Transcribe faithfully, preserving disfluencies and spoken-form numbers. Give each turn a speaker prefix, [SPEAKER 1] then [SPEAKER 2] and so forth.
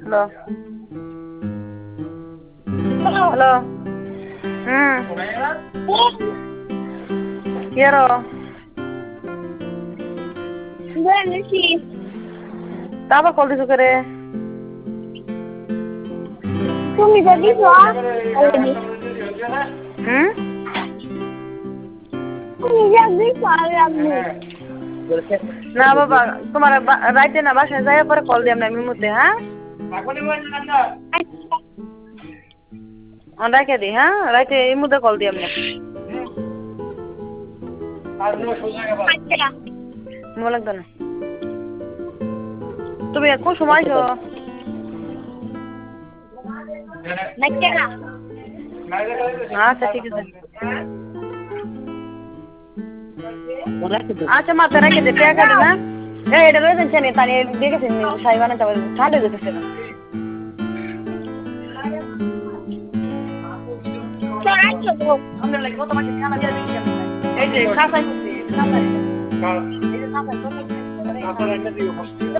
[SPEAKER 1] hello hello হুম কি আরো তা আবার কল দিছো করে
[SPEAKER 2] তুমি তো দিছো অলরেডি
[SPEAKER 1] হুম
[SPEAKER 2] তুমি যা দিছো আমি রাখবো
[SPEAKER 1] না বাবা তোমার রাইতে না বাসায় যাই পরে কল দিলাম না আমি মুতে হ্যাঁ রাখে দি হ্যাঁ রাইতে এই মুদে কল দিলাম না
[SPEAKER 2] আচ্ছা
[SPEAKER 1] মনে লাগতো না তুমি কোন সময় আইছো
[SPEAKER 2] নাইকা
[SPEAKER 1] আচ্ছা ঠিক আছে আচ্ছা মাথা রেখে দে টাকা দে না এই এটা লয়ে যাচ্ছেন তানি দেখেছি সাইবানা যাবে ঠান্ডা যেতেছে না
[SPEAKER 2] চড়াচ্ছো তো
[SPEAKER 1] আমরা লাগে কত মাসে খানা দিয়ে দিচ্ছি এই যে খাসাই করছি খাসাই এই যে খাসাই করছি